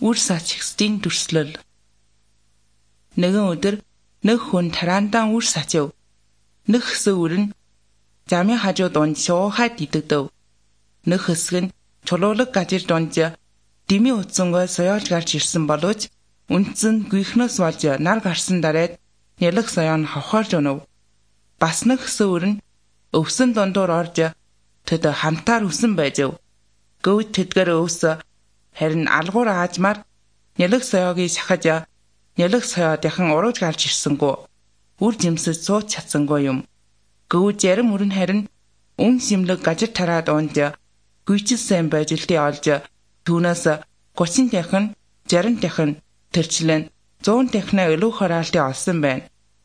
үр сачигсдын дүрслэл. Нэгэн өдөр нэг хүн тараантан үр сачив. Нэг хэсэг үр нь замын хажууд он шуухайд идэгдэв. Нэг хэсэг нь чулуулаг газар донд дими утсангаа соёолж гарч ирсэн боловч үндсэн гүйхнээс болж нар гарсан дараад нялх соёо нь хавхаарж өнөв. Бас нэг хэсэг үр нь өвсөн дондор орж тэд хамтаар үсэн байжв. Гүйт тэдгэр өвс харин алгуур аажмаар нялх соёогийн шахаж нялх соёо дахин урууж гарч ирсэнгүү. Үр жимсэж сууч чадсангүй юм. Гүйт ярим үр нь харин үн шимлэг газар тараад онд гүйчил сайн байж илтээ олж түүнээс 30 дахин 60 дахин тэрчлэн 100 дахин илүү хороолтыг олсон байна.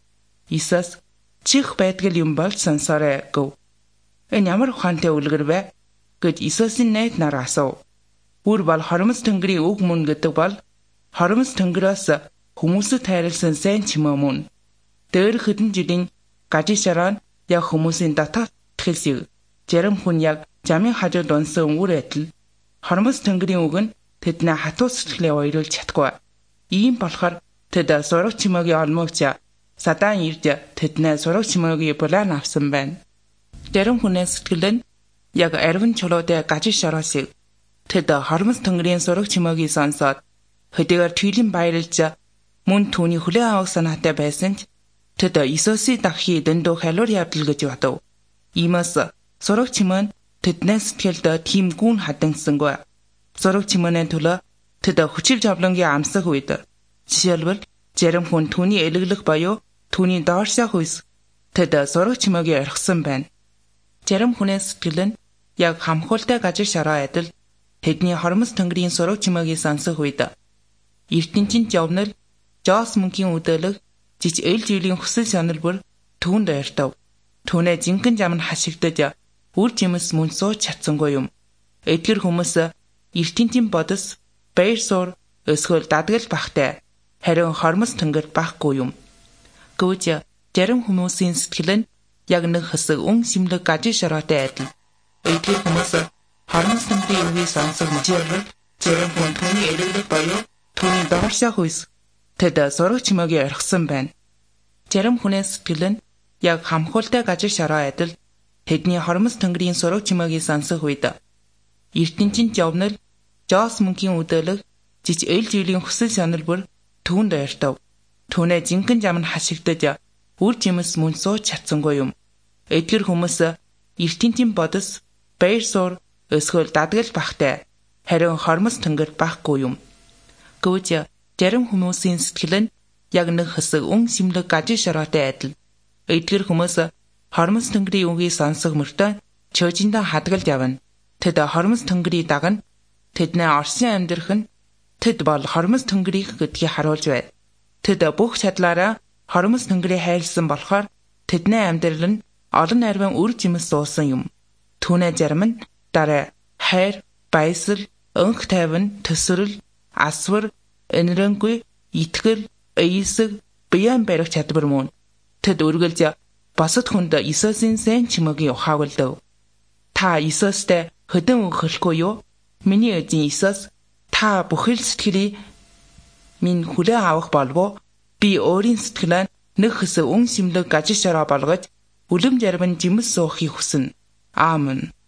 Иесус чих байдгал юм бол сонсоорой гэв. Энэ ямар ухаантай үлгэр вэ гэж Иесусийн найд нар асуув. Үр бол хоромс тэнгэрийн үг мөн гэдэг бол хоромс тэнгэрээс хүмүүсд хайрлсан сайн чимээ мөн. Дээр хэдэн жилийн гажи шараа яг хүмүүсийн дотоод тэлсэг. Зарим хүн яг замын хажууд унсан үр адил. Хоромс тэнгэрийн үг нь тэдний хатуу сэтгэлээ уйруулж чадгүй. Ийм болохоор тэд сураг чимээгийн олмогч садаан ирж тэдний сураг чимээгийн булаан авсан байна. Зарим хүний сэтгэл нь яг арвин чулуутай гажи шараа шиг. Тэд хоромс тэнгэрийн сураг чимээгийг сонсоод хөдийгээр түйлийн баярлж мөн түүний хүлээн авах санаатай байсан ч тэд Иесусийн даххий дэндүү халуур явдал гэж бодов. Иймээс сураг чимээ нь тэдний сэтгэлд тийм гүн хадангсангүй. Сураг чимээний төлөө тэд хүчил жавлангийн амсах үед жишээлбэл зарим хүн түүний элэглэх боёо түүний доорших үс тэд сураг чимээгийн орхисон байна. Зарим хүний сэтгэл нь яг хамхуултай газар шараа адил тэдний хоромс тэнгэрийн сураг чимээгийг сонсох үед ертөнцийн явнал Жос мөнхийн үдэлэг жиж эл жилийн хүсэл сонир бүр түүнд ойртов. Түүнээ жинхэнэ зам нь хашигдаж үр жимс мөн сууж чадсангүй юм. Эдгэр хүмүүс ертөнцийн бодос баяр суur өсгөл дадгал бахтай харин хоромс тэнгэр байхгүй юм. Гэвч зарим хүмүүсийн сэтгэл нь яг нэг хэсэг үн шимлэг гажи шараатай адил. Эдгэр хүмүүс хоромс тэнгэрийн үгийг сонсох мэдрэл зарим хүн түүний элэглэх боёо түүний доорших үс тэд сураг чимээгийн орхисон байна. Зарим хүний сэтгэл нь яг хамхуултай газар шараа адил тэдний хоромс тэнгэрийн сураг чимээгийг сонсох үед ертөнцийн явнал Жос мөнхийн үдэлэг жиж эл жилийн хүсэл сонир бүр түүнд ойртов. Түүнээ жинхэнэ зам нь хашигдаж үр жимс мөн сууж чадсангүй юм. Эдгэр хүмүүс ертөнцийн бодос баяр суur өсгөл дадгал бахтай харин хоромс тэнгэр байхгүй юм. Гэвч зарим хүмүүсийн сэтгэл нь яг нэг хэсэг үн шимлэг гажи шараатай адил. Эдгэр хүмүүс хоромс тэнгэрийн үгийг сонсох мөртөө чөжиндөө хадгалж явна. Тэд хоромс тэнгэрийг дагна. Тэдний орсын амьдрах нь тэд бол хоромс тэнгэрийг гэдгийг харуулж байна. Тэд бүх чадлаараа хоромс тэнгэрийг хайрлсан болохоор тэдний амьдрал нь олон арвин үр жимс суусан юм. Түүнээ зарим нь дараа хайр, баясгал, өнх тайван, төсрөл, асвар, энэрэнгүй, итгэл, эйсэг, биян барих чадвар мөн. Тэд үргэлж босод хүнд Иесусийн сайн чимээгийг ухаавалдав. Та Иесустэй хөдөн өгөхгүй юу? Миний эзэн Иесус та бүхэл сэтгэлийг минь хүлээн авах болов уу? Би өөрийн сэтгэлээ нэг хэсэг үн шимлэг гажи шараа болгож үлэм жарман жимс суухыг хүснэ. Аамен.